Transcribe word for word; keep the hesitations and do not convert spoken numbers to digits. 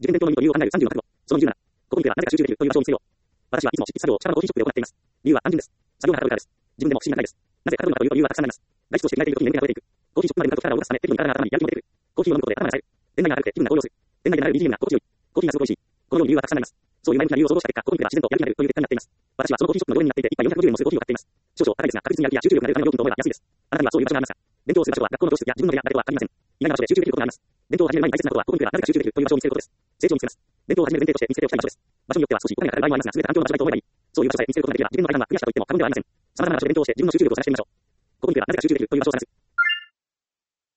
受験勉強の意味と理由を考えるさんじゅうの覚悟。そのにじゅうなな、ここに来ればなぜか集中できるという場所を見つけよう。私はいつも執筆作業を力のコーヒーショップで行っています。理由は単純です。作業がはかどるからです。自分でも不思議なくらいです。なぜはかどるのかというと理由はたくさんあります。外出をして磨いている時に眠気が増えていく。コーヒーショップまで向かうと体を動かすため、適度に体が頭にやる気も出てくる。コーヒーを飲むことで頭が冴える。店内が明るくて気分が高揚する。店内で流れる ビージーエム が心地よい。コーヒーがすごく美味しい。このように理由はたくさんあります。そういう前向きな理由を想像した結果、ここに来れば自然とやる気が出るという結果になっています。私はそのコーヒーショップの常連になっていて、一杯よんひゃくごじゅうえんもするコーヒーを買っています。少々高いですが、確実にやる気や集中力が出るための料金と思えば安いです。あなたにはそういう場所がありますか？勉強をする場所は学校の教室や自分の部屋だけとは限りません。意外な場所で集中できることがあります。勉強を始める前に大切なことは、ここに来ればなぜか集中できるという場所を見つけることです。成長を見つけます。勉強を始める前提として見つけておきたい場所です。場所によっては少しお金がかかる場合もありますが、全て環境の場所だと思えばいい。そういう場所さえ見つけることができれば、自分の階段はクリアしたと言っても過言ではありません。様々な場所で勉強をして自分の集中力を探してみましょう。ここに来ればなぜか集中できるという場所を探す。